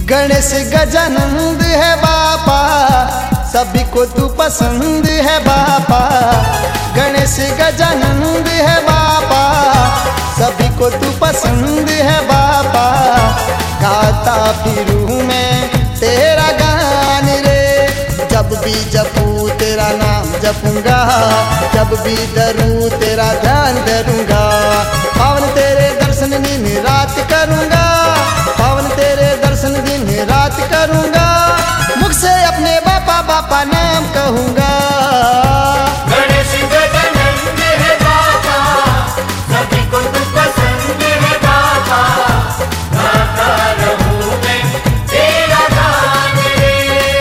गणेश गजानंद है बापा, सभी को तू पसंद है बापा। गणेश गजानंद है बापा, सभी को तू पसंद है बापा। गाता फिरूं मैं तेरा गान रे, जब भी जपूं तेरा नाम जपूंगा, जब भी धरूं तेरा ध्यान धरूंगा। पावन तेरे दर्शन दिन रात करूंगा, पावन तेरे दर्शन दिन रात करूंगा। मुख से अपने बापा बापा नाम कहूंगा। गणेश गजानंद है बाबा, सभी को तू पसंद है बाबा। गाता रहूं मैं तेरा गान रे।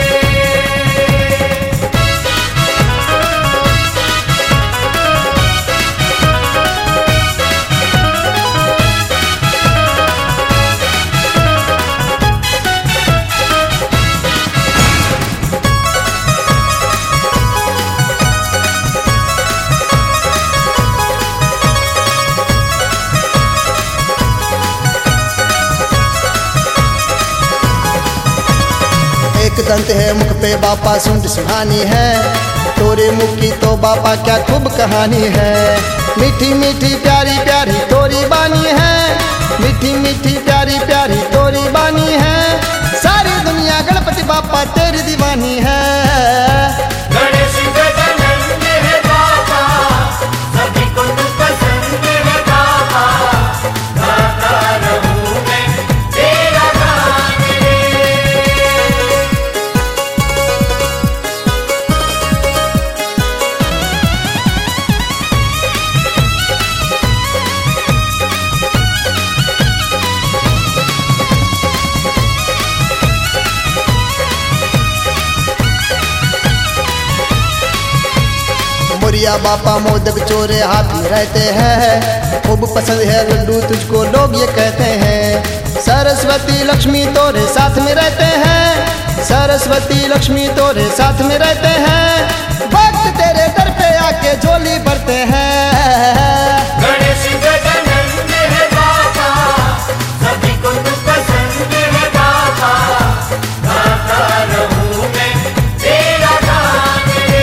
एक दंत है मुख पे बापा सुंड सुहानी है, तोरे मुख की तो बापा क्या खूब कहानी है। मीठी मीठी प्यारी प्यारी तोरी बानी है, मीठी मीठी प्यारी प्यारी तोरी बानी है। सारी दुनिया गणपति बापा तेरी दीवानी है। गणेश गजानंद है बाबा, सभी को तू पसंद है बाबा। गाता रहूं मैं तेरा गान रे। मोरिया बापा मोदक चोरे हाथ में रहते हैं, खूब पसंद है लड्डू तुझको लोग ये कहते हैं। सरस्वती लक्ष्मी तोरे साथ में रहते हैं, सरस्वती लक्ष्मी तोरे साथ में रहते हैं। भक्त तेरे दर पे आके झोली भरते हैं। गणेश गजानंद है बाबा, सभी को तू पसंद है बाबा। गाता रहूं मैं तेरा गान रे।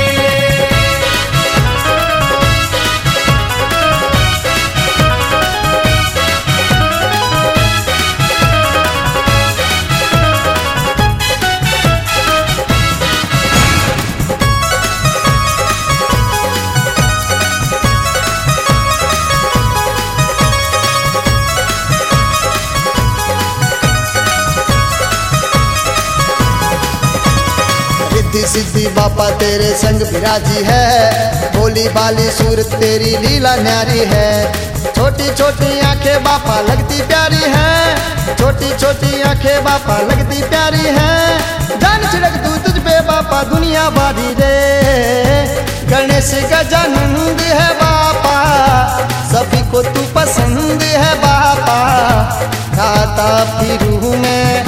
रिद्धि सिद्धि बापा तेरे संग विराजी है, भोली बाली सूरत तेरी लीला न्यारी है। छोटी छोटी आंखें बापा लगती प्यारी है, छोटी छोटी आंखें बापा लगती प्यारी है। जान छिड़क तू तुझ पे बापा दुनिया बारी रे। गणेश गजानंद है बापा, सभी को तू पसंद है बापा। गाता फिरूं मैं